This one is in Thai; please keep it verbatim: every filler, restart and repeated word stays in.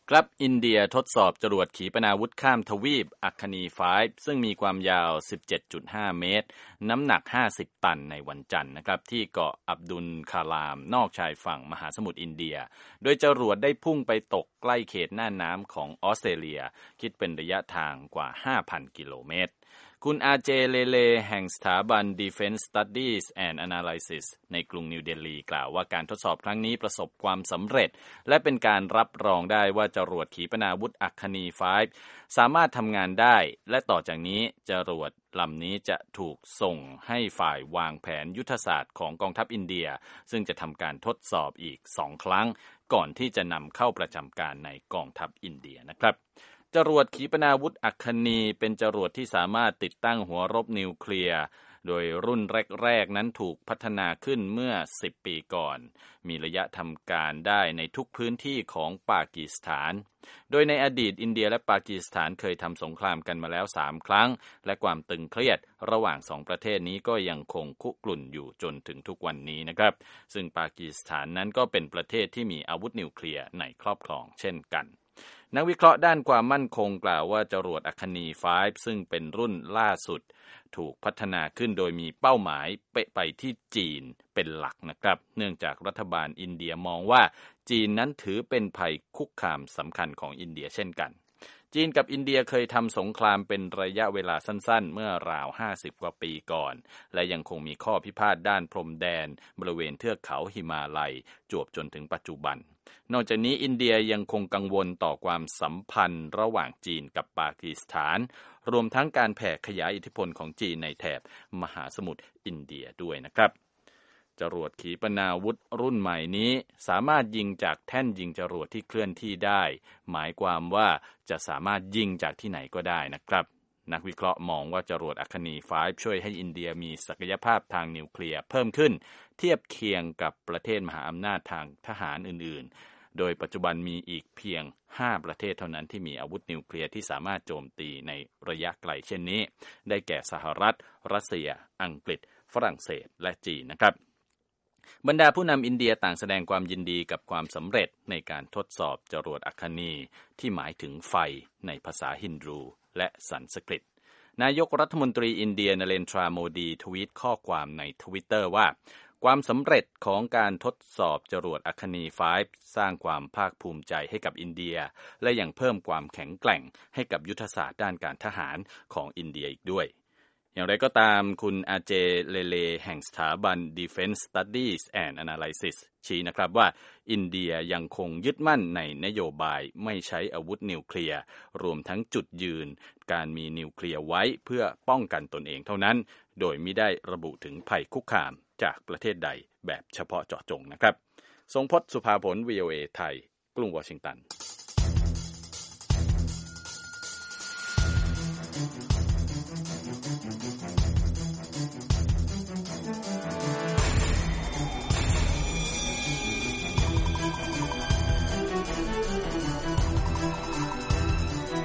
ครับอินเดียทดสอบจรวดขีปนาวุธข้ามทวีปอัคคนีไฟว์ซึ่งมีความยาว สิบเจ็ดจุดห้า เมตรน้ำหนักห้าสิบตันในวันจันทร์นะครับที่เกาะอับดุลคาลามนอกชายฝั่งมหาสมุทรอินเดียโดยจรวดได้พุ่งไปตกใกล้เขตน่านน้ำของออสเตรเลียคิดเป็นระยะทางกว่า ห้าพัน กิโลเมตรคุณอาเจเลเลแห่งสถาบัน Defense Studies and Analysis ในกรุงนิวเดลีกล่าวว่าการทดสอบครั้งนี้ประสบความสำเร็จและเป็นการรับรองได้ว่าจรวดขีปนาวุธอัคคนีไฟว์สามารถทำงานได้และต่อจากนี้จรวดลำนี้จะถูกส่งให้ฝ่ายวางแผนยุทธศาสตร์ของกองทัพอินเดียซึ่งจะทำการทดสอบอีกสองครั้งก่อนที่จะนำเข้าประจำการในกองทัพอินเดียนะครับจรวดขีปนาวุธอัคคนีเป็นจรวดที่สามารถติดตั้งหัวรบนิวเคลียร์โดยรุ่นแรกๆนั้นถูกพัฒนาขึ้นเมื่อสิบปีก่อนมีระยะทำการได้ในทุกพื้นที่ของปากีสถานโดยในอดีตอินเดียและปากีสถานเคยทำสงครามกันมาแล้วสามครั้งและความตึงเครียดระหว่างสองประเทศนี้ก็ยังคงคุกรุ่นอยู่จนถึงทุกวันนี้นะครับซึ่งปากีสถานนั้นก็เป็นประเทศที่มีอาวุธนิวเคลียร์ในครอบครองเช่นกันนักวิเคราะห์ด้านความมั่นคงกล่าวว่าจรวดอัคคนีไฟว์ซึ่งเป็นรุ่นล่าสุดถูกพัฒนาขึ้นโดยมีเป้าหมายเป๊ะไปที่จีนเป็นหลักนะครับเนื่องจากรัฐบาลอินเดียมองว่าจีนนั้นถือเป็นภัยคุกคามสำคัญของอินเดียเช่นกันจีนกับอินเดียเคยทำสงครามเป็นระยะเวลาสั้นๆเมื่อราวห้าสิบกว่าปีก่อนและยังคงมีข้อพิพาทด้านพรมแดนบริเวณเทือกเขาหิมาลัยจวบจนถึงปัจจุบันนอกจากนี้อินเดียยังคงกังวลต่อความสัมพันธ์ระหว่างจีนกับปากีสถานรวมทั้งการแผ่ขยายอิทธิพลของจีนในแถบมหาสมุทรอินเดียด้วยนะครับจรวดขีปนาวุธรุ่นใหม่นี้สามารถยิงจากแท่นยิงจรวดที่เคลื่อนที่ได้หมายความว่าจะสามารถยิงจากที่ไหนก็ได้นะครับนักวิเคราะห์มองว่าจรวดอัคคนีไฟว์ช่วยให้อินเดียมีศักยภาพทางนิวเคลียร์เพิ่มขึ้นเทียบเคียงกับประเทศมหาอำนาจทางทหารอื่นๆโดยปัจจุบันมีอีกเพียงห้าประเทศเท่านั้นที่มีอาวุธนิวเคลียร์ที่สามารถโจมตีในระยะไกลเช่นนี้ได้แก่สหรัฐรัสเซียอังกฤษฝรั่งเศสและจีนนะครับบรรดาผู้นำอินเดียต่างแสดงความยินดีกับความสำเร็จในการทดสอบจรวดอัคคนีที่หมายถึงไฟในภาษาฮินดูและสันสกฤตนายกรัฐมนตรีอินเดียนเรนทราโมดีทวีตข้อความใน Twitter ว่าความสำเร็จของการทดสอบจรวดอัคคนีไฟว์สร้างความภาคภูมิใจให้กับอินเดียและยังเพิ่มความแข็งแกร่งให้กับยุทธศาสตร์ด้านการทหารของอินเดียอีกด้วยอย่างไรก็ตามคุณอาเจเลเลแห่งสถาบัน Defense Studies and Analysis ชี้นะครับว่าอินเดียยังคงยึดมั่นในนโยบายไม่ใช้อาวุธนิวเคลียร์รวมทั้งจุดยืนการมีนิวเคลียร์ไว้เพื่อป้องกันตนเองเท่านั้นโดยมิได้ระบุถึงภัยคุกคามจากประเทศใดแบบเฉพาะเจาะจงนะครับทรงพจน์ สุภาผล วี โอ เอ ไทยกรุงวอชิงตัน